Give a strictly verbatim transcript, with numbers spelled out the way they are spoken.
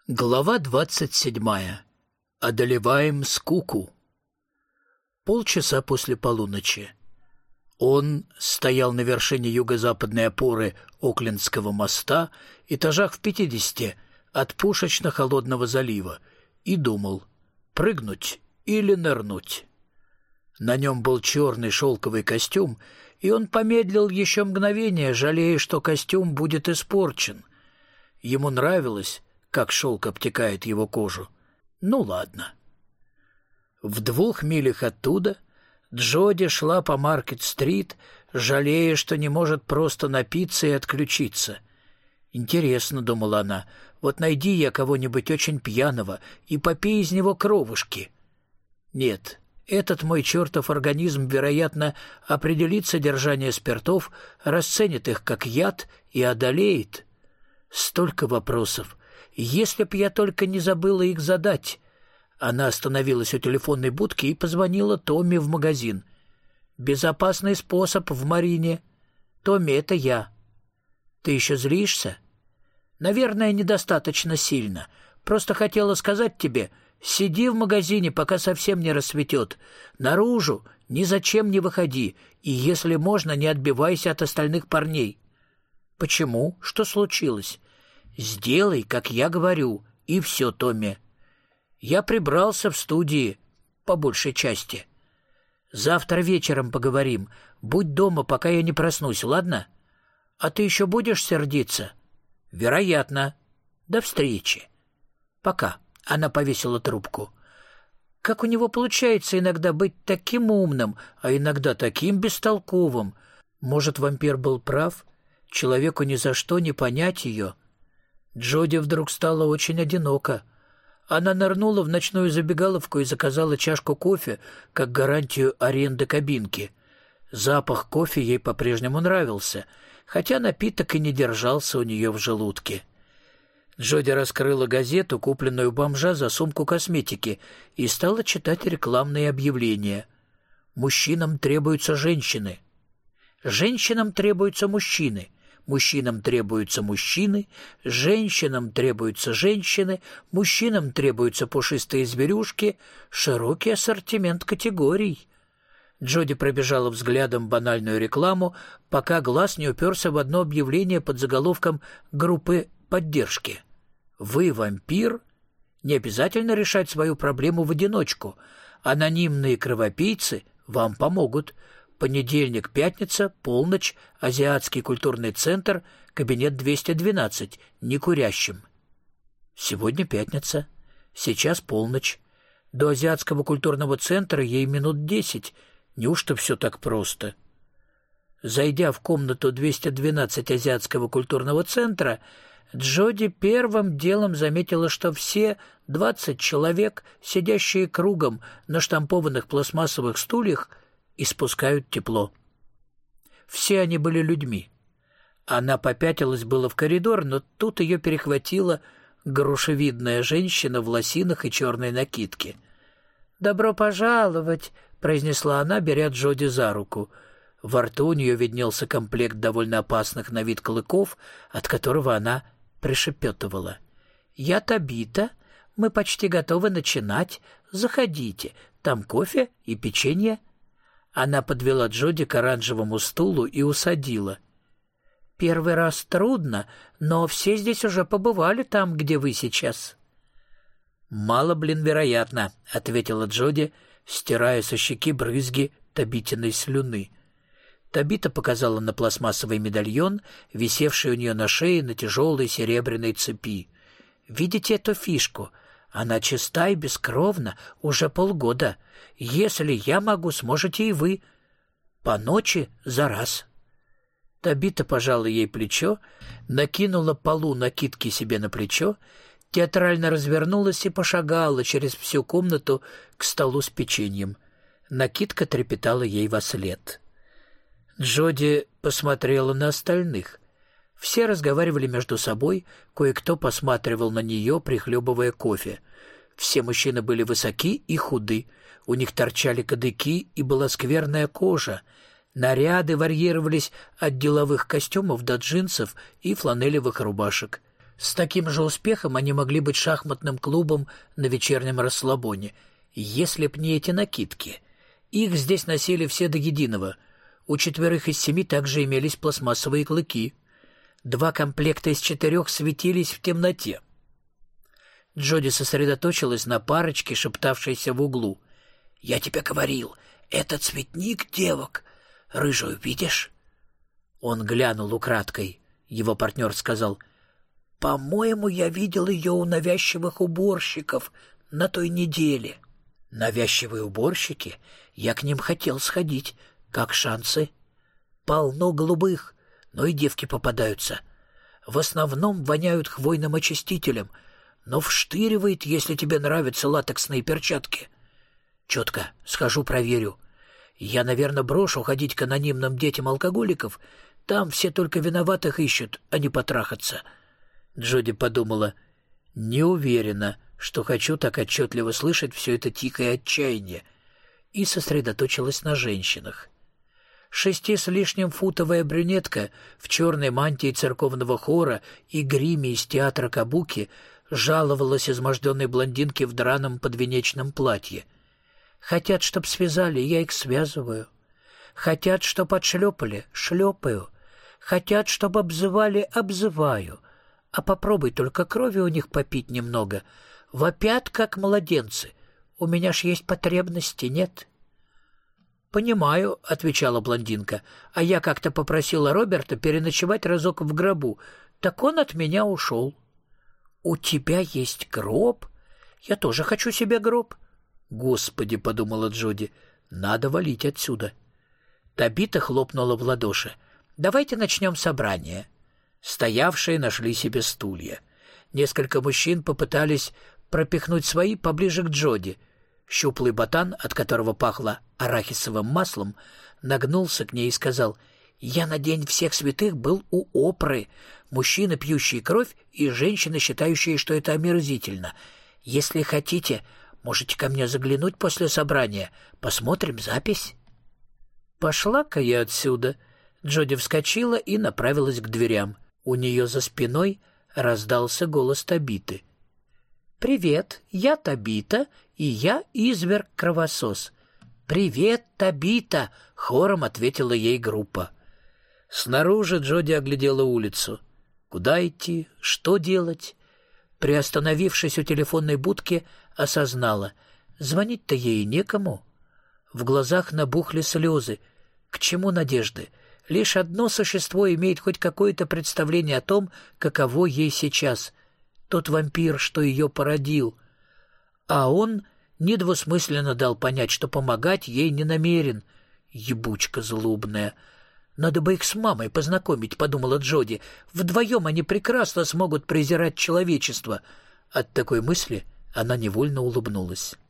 Глава двадцать седьмая. Одолеваем скуку. Полчаса после полуночи. Он стоял на вершине юго-западной опоры Оклендского моста, этажах в пятидесяти от пушечно-холодного залива, и думал, прыгнуть или нырнуть. На нем был черный шелковый костюм, и он помедлил еще мгновение, жалея, что костюм будет испорчен. Ему нравилось, как шелк обтекает его кожу. Ну ладно. В двух милях оттуда Джоди шла по Маркет-стрит, жалея, что не может просто напиться и отключиться. «Интересно», — думала она, — «вот найди я кого-нибудь очень пьяного и попей из него кровушки». Нет, этот мой чертов организм, вероятно, определит содержание спиртов, расценит их как яд и одолеет. Столько вопросов. Если б я только не забыла их задать. Она остановилась у телефонной будки и позвонила Томми в магазин. «Безопасный способ в Марине. Томми, это я». «Ты еще злишься?» «Наверное, недостаточно сильно. Просто хотела сказать тебе, сиди в магазине, пока совсем не рассветет. Наружу ни зачем не выходи, и, если можно, не отбивайся от остальных парней». «Почему? Что случилось?» «Сделай, как я говорю, и все, Томми. Я прибрался в студии, по большей части. Завтра вечером поговорим. Будь дома, пока я не проснусь, ладно? А ты еще будешь сердиться?» «Вероятно. До встречи». «Пока». Она повесила трубку. Как у него получается иногда быть таким умным, а иногда таким бестолковым? Может, вампир был прав? Человеку ни за что не понять ее. Джоди вдруг стало очень одиноко. Она нырнула в ночную забегаловку и заказала чашку кофе как гарантию аренды кабинки. Запах кофе ей по-прежнему нравился, хотя напиток и не держался у нее в желудке. Джоди раскрыла газету, купленную у бомжа за сумку косметики, и стала читать рекламные объявления. «Мужчинам требуются женщины». «Женщинам требуются мужчины». Мужчинам требуются мужчины, женщинам требуются женщины, мужчинам требуются пушистые зверюшки, широкий ассортимент категорий. Джоди пробежала взглядом банальную рекламу, пока глаз не уперся в одно объявление под заголовком группы поддержки. «Вы вампир? Не обязательно решать свою проблему в одиночку. Анонимные кровопийцы вам помогут. Понедельник, пятница, полночь, Азиатский культурный центр, кабинет двести двенадцать, некурящим». Сегодня пятница, сейчас полночь. До Азиатского культурного центра ей минут десять. Неужто все так просто? Зайдя в комнату двести двенадцать Азиатского культурного центра, Джоди первым делом заметила, что все двадцать человек, сидящие кругом на штампованных пластмассовых стульях, испускают тепло. Все они были людьми. Она попятилась было в коридор, но тут ее перехватила грушевидная женщина в лосинах и черной накидке. «Добро пожаловать», — произнесла она, беря Джоди за руку. Во рту у нее виднелся комплект довольно опасных на вид клыков, от которого она пришепетывала. «Я Табита. Мы почти готовы начинать. Заходите. Там кофе и печенье». Она подвела Джоди к оранжевому стулу и усадила. «Первый раз трудно, но все здесь уже побывали там, где вы сейчас». «Мало, блин, вероятно», — ответила Джоди, стирая со щеки брызги Табитиной слюны. Табита показала на пластмассовый медальон, висевший у нее на шее на тяжелой серебряной цепи. «Видите эту фишку? Она чиста и бескровна уже полгода. Если я могу, сможете и вы. По ночи за раз». Табита пожала ей плечо, накинула полу накидки себе на плечо, театрально развернулась и пошагала через всю комнату к столу с печеньем. Накидка трепетала ей вослед. Джоди посмотрела на остальных. Все разговаривали между собой, кое-кто посматривал на нее, прихлебывая кофе. Все мужчины были высоки и худы, у них торчали кадыки и была скверная кожа. Наряды варьировались от деловых костюмов до джинсов и фланелевых рубашек. С таким же успехом они могли быть шахматным клубом на вечернем расслабоне, если б не эти накидки. Их здесь носили все до единого. У четверых из семи также имелись пластмассовые клыки. Два комплекта из четырех светились в темноте. Джоди сосредоточилась на парочке, шептавшейся в углу. «Я тебе говорил, это цветник девок. Рыжую видишь?» Он глянул украдкой. Его партнер сказал: «По-моему, я видел ее у навязчивых уборщиков на той неделе». «Навязчивые уборщики? Я к ним хотел сходить. Как шансы?» «Полно голубых, но и девки попадаются. В основном воняют хвойным очистителем, но вштыривает, если тебе нравятся латексные перчатки. Четко, схожу проверю. Я, наверное, брошу ходить к анонимным детям алкоголиков. Там все только виноватых ищут, а не потрахаться». Джоди подумала: не уверена, что хочу так отчетливо слышать все это тихое отчаяние, и сосредоточилась на женщинах. Шести с лишним футовая брюнетка в черной мантии церковного хора и гриме из театра кабуки жаловалась изможденной блондинке в драном подвенечном платье. «Хотят, чтоб связали, я их связываю. Хотят, чтоб отшлепали, шлепаю. Хотят, чтоб обзывали, обзываю. А попробуй только крови у них попить немного. Вопят, как младенцы. У меня ж есть потребности, нет?» «Понимаю», — отвечала блондинка, «а я как-то попросила Роберта переночевать разок в гробу, так он от меня ушел». «У тебя есть гроб? Я тоже хочу себе гроб». «Господи», — подумала Джоди, — «надо валить отсюда». Табита хлопнула в ладоши. «Давайте начнем собрание». Стоявшие нашли себе стулья. Несколько мужчин попытались пропихнуть свои поближе к Джоди. Щуплый ботан, от которого пахло арахисовым маслом, нагнулся к ней и сказал: «Я на День всех святых был у Опры. Мужчины, пьющие кровь, и женщины, считающие, что это омерзительно. Если хотите, можете ко мне заглянуть после собрания. Посмотрим запись». «Пошла-ка я отсюда». Джоди вскочила и направилась к дверям. У нее за спиной раздался голос Табиты. «Привет, я Табита, и я изверг-кровосос». «Привет, Табита!» — хором ответила ей группа. Снаружи Джоди оглядела улицу. Куда идти? Что делать? Приостановившись у телефонной будки, осознала: звонить-то ей некому. В глазах набухли слезы. К чему надежды? Лишь одно существо имеет хоть какое-то представление о том, каково ей сейчас. Тот вампир, что ее породил. А он недвусмысленно дал понять, что помогать ей не намерен. Ебучка злобная. «Надо бы их с мамой познакомить», — подумала Джоди. «Вдвоем они прекрасно смогут презирать человечество». От такой мысли она невольно улыбнулась.